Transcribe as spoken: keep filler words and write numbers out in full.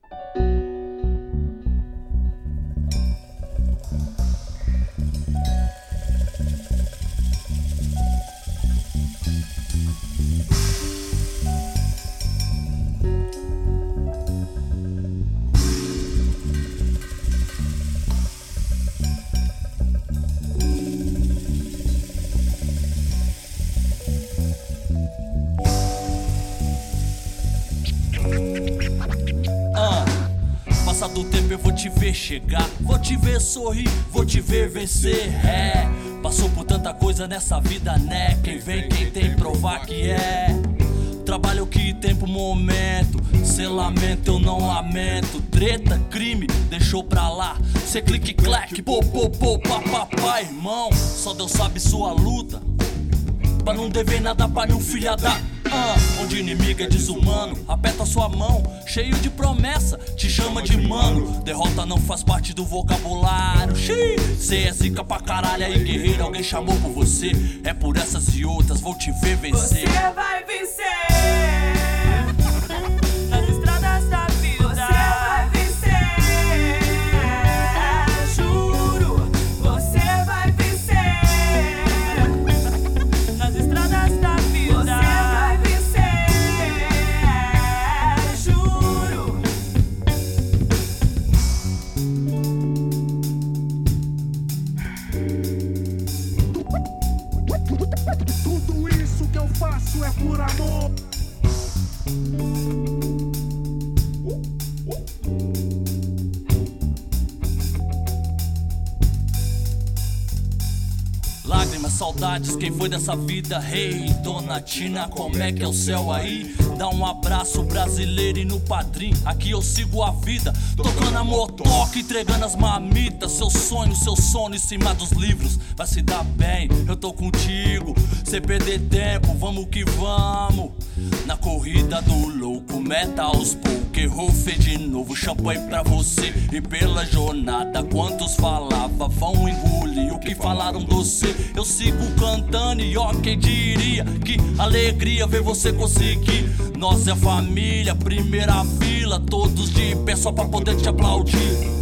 Do tempo eu vou te ver chegar, vou te ver sorrir, vou te ver vencer. É, passou por tanta coisa nessa vida, né? Quem vem, quem tem, provar que é. Trabalho que tem pro momento, cê lamenta, eu não lamento. Treta, crime, deixou pra lá. Cê clique, clack, pô, pô, pô, papapá, irmão. Só Deus sabe sua luta, pra não dever nada pra nenhum filha da... Ah, onde inimigo é desumano, aperta sua mão, cheio de promessa, te chama de mano. Derrota não faz parte do vocabulário. Xiii, cê é zica pra caralho aí, guerreiro, alguém chamou por você. É por essas e outras, vou te ver vencer. Você vai vencer nas estradas da vida. Você vai vencer, juro. Você vai vencer nas estradas da vida. Tudo isso que eu faço é por amor. Lágrimas, saudades, quem foi dessa vida? Hey, Dona Tina, como é que é o céu aí? Dá um abraço brasileiro e no padrinho. Aqui eu sigo a vida, tocando a motoca, entregando as mamitas. Seu sonho, seu sono em cima dos livros. Vai se dar bem, eu tô contigo. Sem perder tempo, vamos que vamos. Na corrida do louco, meta aos poucos. Errou, fez de novo, champanhe pra você. E pela jornada, quantos falava vão engolir o que falaram de você. Eu sigo cantando e ó, quem diria que alegria ver você conseguir. Nós é família, primeira fila, todos de pé só pra poder te aplaudir.